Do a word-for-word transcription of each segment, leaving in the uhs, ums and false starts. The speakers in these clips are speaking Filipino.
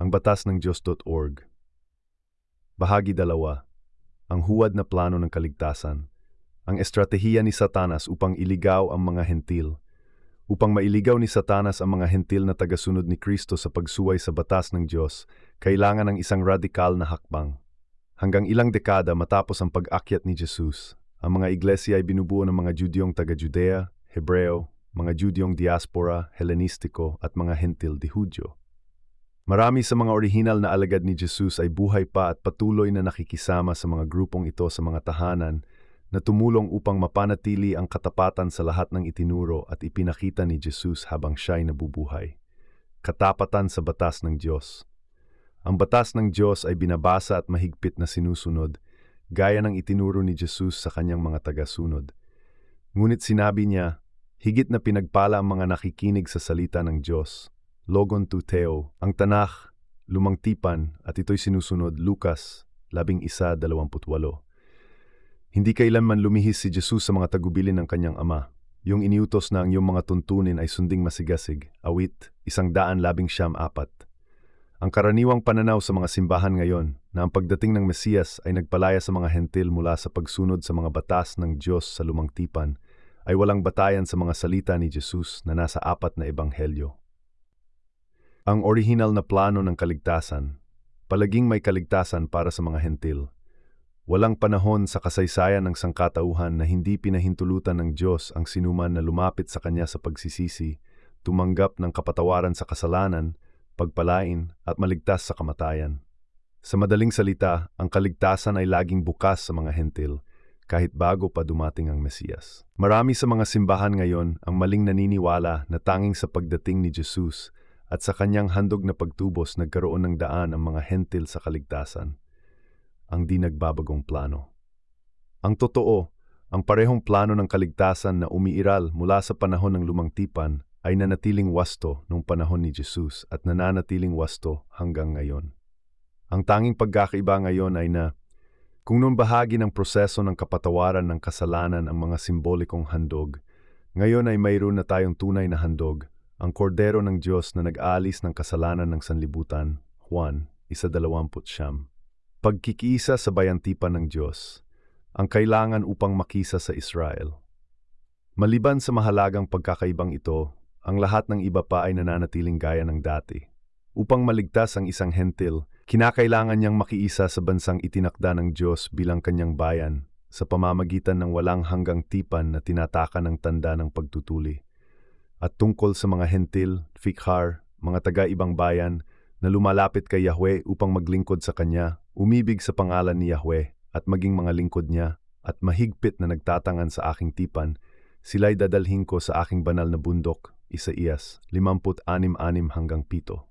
ang batas ng Diyos dot org. Bahagi dalawa, ang huwad na plano ng kaligtasan. Ang estratehiya ni Satanas upang iligaw ang mga hentil. Upang mailigaw ni Satanas ang mga hentil na tagasunod ni Kristo sa pagsuway sa batas ng Diyos, kailangan ng isang radikal na hakbang. Hanggang ilang dekada matapos ang pag-akyat ni Jesus, ang mga iglesia ay binubuo ng mga Judyong taga-Judea, Hebreo, mga Judyong diaspora, Hellenistiko at mga hentil di Hudyo. Marami sa mga orihinal na alagad ni Jesus ay buhay pa at patuloy na nakikisama sa mga grupong ito sa mga tahanan na tumulong upang mapanatili ang katapatan sa lahat ng itinuro at ipinakita ni Jesus habang siya'y nabubuhay. Katapatan sa batas ng Diyos. Ang batas ng Diyos ay binabasa at mahigpit na sinusunod, gaya ng itinuro ni Jesus sa kanyang mga tagasunod. Ngunit sinabi niya, higit na pinagpala ang mga nakikinig sa salita ng Diyos. Logon tuteo, ang Tanakh, Lumang Tipan, at ito'y sinusunod Lucas, labing isa, dalawamput walo. Hindi kailanman lumihis si Jesus sa mga tagubilin ng kanyang ama. Yung iniutos na ang iyong mga tuntunin ay sunding masigasig, awit, isang daan labing siyam apat. Ang karaniwang pananaw sa mga simbahan ngayon na ang pagdating ng Mesiyas ay nagpalaya sa mga hentil mula sa pagsunod sa mga batas ng Diyos sa Lumang Tipan ay walang batayan sa mga salita ni Jesus na nasa apat na ebanghelyo. Ang orihinal na plano ng kaligtasan, palaging may kaligtasan para sa mga hentil. Walang panahon sa kasaysayan ng sangkatauhan na hindi pinahintulutan ng Diyos ang sinuman na lumapit sa Kanya sa pagsisisi, tumanggap ng kapatawaran sa kasalanan, pagpalain at maligtas sa kamatayan. Sa madaling salita, ang kaligtasan ay laging bukas sa mga hentil, kahit bago pa dumating ang Mesiyas. Marami sa mga simbahan ngayon ang maling naniniwala na tanging sa pagdating ni Jesus at sa Kanyang handog na pagtubos nagkaroon ng daan ang mga hentil sa kaligtasan. Ang di nagbabagong plano. Ang totoo, ang parehong plano ng kaligtasan na umiiral mula sa panahon ng Lumang Tipan ay nanatiling wasto noong panahon ni Jesus at nananatiling wasto hanggang ngayon. Ang tanging pagkakaiba ngayon ay na, kung noon bahagi ng proseso ng kapatawaran ng kasalanan ang mga simbolikong handog, ngayon ay mayroon na tayong tunay na handog, ang kordero ng Diyos na nag-aalis ng kasalanan ng sanlibutan, Juan, isa dalawamput siyam. Pagkikiisa sa bayantipan ng Diyos, ang kailangan upang makisa sa Israel. Maliban sa mahalagang pagkakaibang ito, ang lahat ng iba pa ay nananatiling gaya ng dati. Upang maligtas ang isang hentil, kinakailangan niyang makiisa sa bansang itinakda ng Diyos bilang kanyang bayan sa pamamagitan ng walang hanggang tipan na tinatakan ng tanda ng pagtutuli. At tungkol sa mga hentil, fikhar, mga taga-ibang bayan, na lumalapit kay Yahweh upang maglingkod sa Kanya, umibig sa pangalan ni Yahweh at maging mga lingkod niya at mahigpit na nagtatangan sa aking tipan, sila'y dadalhin ko sa aking banal na bundok, Isaías, limamput anim anim hanggang pito.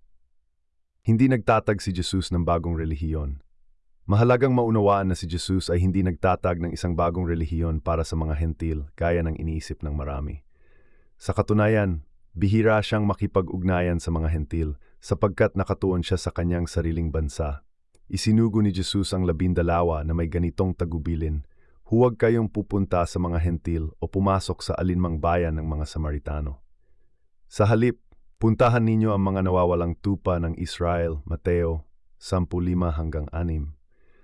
Hindi nagtatag si Jesus ng bagong relihiyon. Mahalagang maunawaan na si Jesus ay hindi nagtatag ng isang bagong relihiyon para sa mga hentil gaya ng iniisip ng marami. Sa katunayan, bihira siyang makipag-ugnayan sa mga hentil sapagkat nakatuon siya sa kanyang sariling bansa. Isinugo ni Jesus ang labindalawa na may ganitong tagubilin, huwag kayong pupunta sa mga hentil o pumasok sa alinmang bayan ng mga Samaritano. Sa halip, puntahan ninyo ang mga nawawalang tupa ng Israel, Mateo, sampu lima hanggang anim.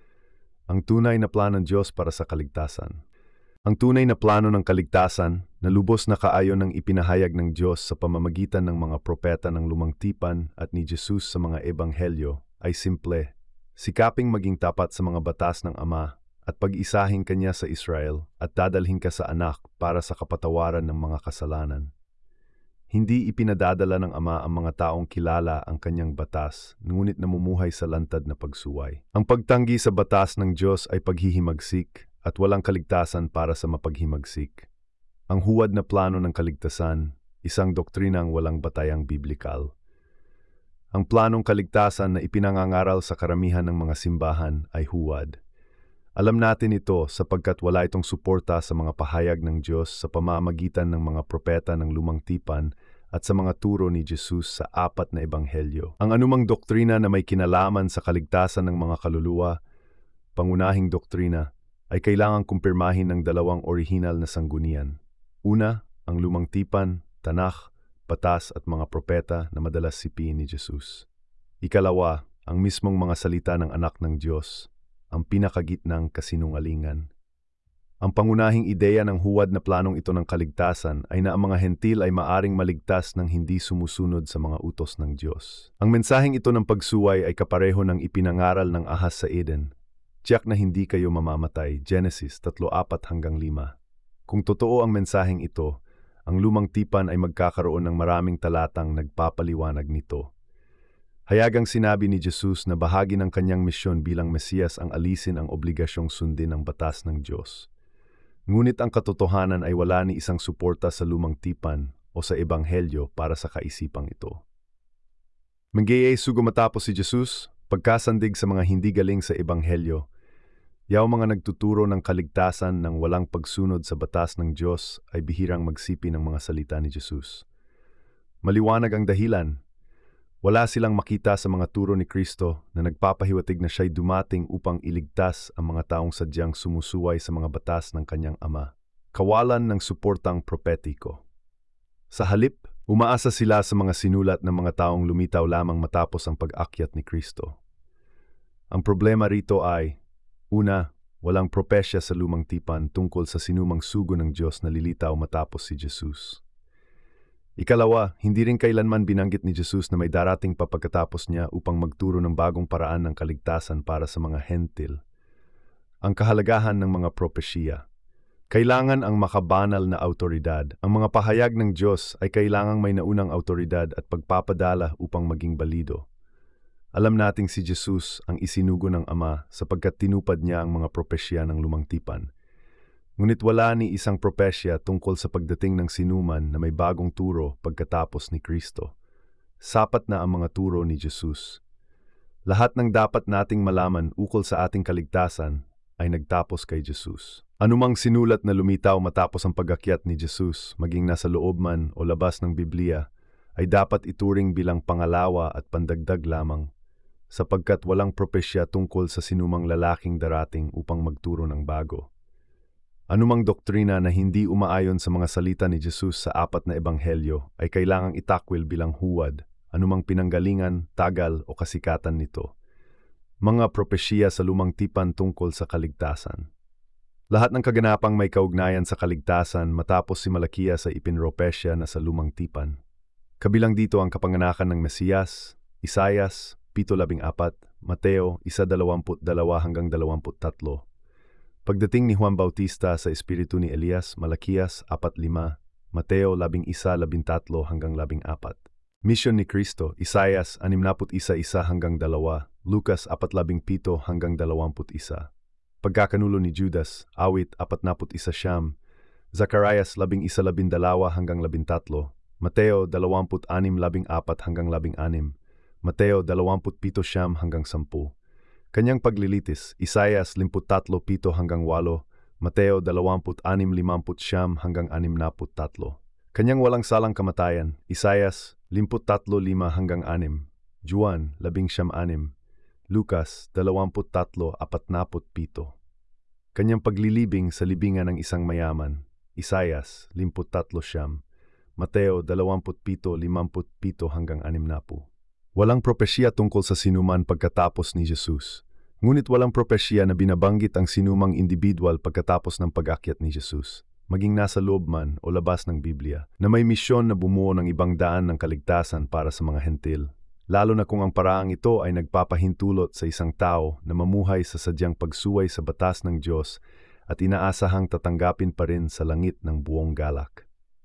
Ang tunay na plano ng Diyos para sa kaligtasan. Ang tunay na plano ng kaligtasan na lubos na kaayon ng ipinahayag ng Diyos sa pamamagitan ng mga propeta ng Lumang Tipan at ni Jesus sa mga ebanghelyo ay simple. Sikaping maging tapat sa mga batas ng Ama at pag-isahin Kanya sa Israel at dadalhin ka sa anak para sa kapatawaran ng mga kasalanan. Hindi ipinadadala ng Ama ang mga taong kilala ang Kanyang batas, ngunit namumuhay sa lantad na pagsuway. Ang pagtanggi sa batas ng Diyos ay paghihimagsik at walang kaligtasan para sa mapaghimagsik. Ang huwad na plano ng kaligtasan, isang doktrinang walang batayang biblikal. Ang planong kaligtasan na ipinangangaral sa karamihan ng mga simbahan ay huwad. Alam natin ito sapagkat wala itong suporta sa mga pahayag ng Diyos sa pamamagitan ng mga propeta ng Lumang Tipan at sa mga turo ni Jesus sa apat na ebanghelyo. Ang anumang doktrina na may kinalaman sa kaligtasan ng mga kaluluwa, pangunahing doktrina, ay kailangang kumpirmahin ng dalawang orihinal na sanggunian. Una, ang Lumang Tipan, Tanakh, Batas at mga propeta na madalas sipiin ni Jesus. Ikalawa, ang mismong mga salita ng anak ng Diyos, ang pinakagitnang kasinungalingan. Ang pangunahing ideya ng huwad na planong ito ng kaligtasan ay na ang mga hentil ay maaring maligtas ng hindi sumusunod sa mga utos ng Diyos. Ang mensaheng ito ng pagsuway ay kapareho ng ipinangaral ng ahas sa Eden. Tiyak na hindi kayo mamamatay, Genesis three four hanggang five. Kung totoo ang mensaheng ito, ang lumang tipan ay magkakaroon ng maraming talatang nagpapaliwanag nito. Hayagang sinabi ni Jesus na bahagi ng kanyang misyon bilang Mesiyas ang alisin ang obligasyong sundin ng batas ng Diyos. Ngunit ang katotohanan ay wala ni isang suporta sa lumang tipan o sa ebanghelyo para sa kaisipang ito. Manggayay sugo matapos si Jesus, pagkasandig sa mga hindi galing sa ebanghelyo, yaw mga nagtuturo ng kaligtasan ng walang pagsunod sa batas ng Diyos ay bihirang magsipi ng mga salita ni Jesus. Maliwanag ang dahilan. Wala silang makita sa mga turo ni Kristo na nagpapahiwatig na siya'y dumating upang iligtas ang mga taong sadyang sumusuway sa mga batas ng kanyang Ama. Kawalan ng suportang propetiko. Sa halip, umaasa sila sa mga sinulat ng mga taong lumitaw lamang matapos ang pag-akyat ni Kristo. Ang problema rito ay, una, walang propesya sa lumang tipan tungkol sa sinumang sugo ng Diyos na lilitaw matapos si Jesus. Ikalawa, hindi rin kailanman binanggit ni Jesus na may darating pa pagkatapos niya upang magturo ng bagong paraan ng kaligtasan para sa mga hentil. Ang kahalagahan ng mga propesya. Kailangan ang makabanal na autoridad. Ang mga pahayag ng Diyos ay kailangang may naunang autoridad at pagpapadala upang maging balido. Alam nating si Jesus ang isinugo ng Ama sapagkat tinupad niya ang mga propesya ng lumang tipan. Ngunit wala ni isang propesya tungkol sa pagdating ng sinuman na may bagong turo pagkatapos ni Kristo. Sapat na ang mga turo ni Jesus. Lahat ng dapat nating malaman ukol sa ating kaligtasan ay nagtapos kay Jesus. Anumang sinulat na lumitaw matapos ang pag-akyat ni Jesus, maging nasa loob man o labas ng Biblia, ay dapat ituring bilang pangalawa at pandagdag lamang, sapagkat walang propesya tungkol sa sinumang lalaking darating upang magturo ng bago. Anumang doktrina na hindi umaayon sa mga salita ni Jesus sa apat na ebanghelyo ay kailangang itakwil bilang huwad, anumang pinanggalingan, tagal o kasikatan nito. Mga propesya sa lumang tipan tungkol sa kaligtasan. Lahat ng kaganapang may kaugnayan sa kaligtasan matapos si Malakias ay ipinropesya na sa lumang tipan. Kabilang dito ang kapanganakan ng Mesiyas, Isayas, seven fourteen, Mateo, one twenty-two hanggang twenty-three. Pagdating ni Juan Bautista sa espiritu ni Elias, Malakias four five, Mateo eleven thirteen hanggang fourteen. Mission ni Kristo, Isayas sixty-one hanggang two, Lucas four seventeen hanggang twenty-one. Pagkakanulo ni Judas, Awit forty-one, Zacarias eleven twelve hanggang thirteen, Mateo twenty-six fourteen hanggang sixteen, Mateo twenty-seven hanggang ten. Kanyang paglilitis, Isayas thirty-three seven hanggang eight, Mateo twenty-six fifty-nine hanggang sixty-three. Kanyang walang salang kamatayan, Isayas thirty-three five hanggang six, Juan eleven six, Lucas twenty-three forty-seven. Kanyang paglilibing sa libingan ng isang mayaman, Isayas thirty-three five, Mateo twenty-seven fifty-seven hanggang sixty. Walang propesya tungkol sa sinuman pagkatapos ni Jesus. Ngunit walang propesya na binabanggit ang sinumang individual pagkatapos ng pag-akyat ni Jesus, maging nasa loob man o labas ng Biblia, na may misyon na bumuo ng ibang daan ng kaligtasan para sa mga hentil, lalo na kung ang paraang ito ay nagpapahintulot sa isang tao na mamuhay sa sadyang pagsuway sa batas ng Diyos at inaasahang tatanggapin pa rin sa langit ng buong galak.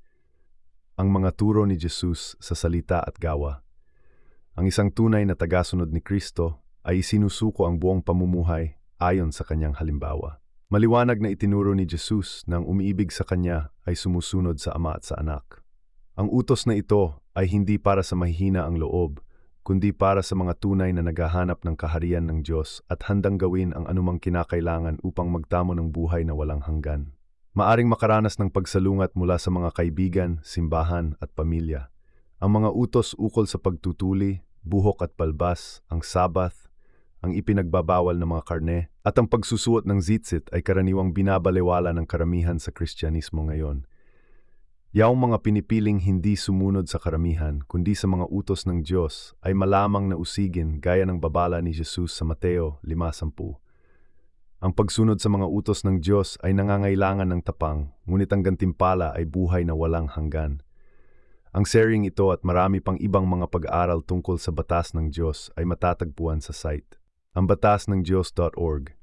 Ang mga turo ni Jesus sa salita at gawa. Ang isang tunay na tagasunod ni Kristo ay isinusuko ang buong pamumuhay ayon sa kanyang halimbawa. Maliwanag na itinuro ni Jesus na ang umiibig sa kanya ay sumusunod sa Ama at sa Anak. Ang utos na ito ay hindi para sa mahihina ang loob, kundi para sa mga tunay na naghahanap ng kaharian ng Diyos at handang gawin ang anumang kinakailangan upang magtamo ng buhay na walang hanggan. Maaring makaranas ng pagsalungat mula sa mga kaibigan, simbahan at pamilya. Ang mga utos ukol sa pagtutuli, buhok at palbas, ang Sabath, ang ipinagbabawal ng mga karne, at ang pagsusuot ng zitzit ay karaniwang binabalewala ng karamihan sa Kristyanismo ngayon. Yaong mga pinipiling hindi sumunod sa karamihan, kundi sa mga utos ng Diyos, ay malamang na usigin gaya ng babala ni Jesus sa Mateo lima sampu. Ang pagsunod sa mga utos ng Diyos ay nangangailangan ng tapang, ngunit ang gantimpala ay buhay na walang hanggan. Ang sharing ito at marami pang ibang mga pag-aaral tungkol sa batas ng Diyos ay matatagpuan sa site ang batas ng diyos dot org.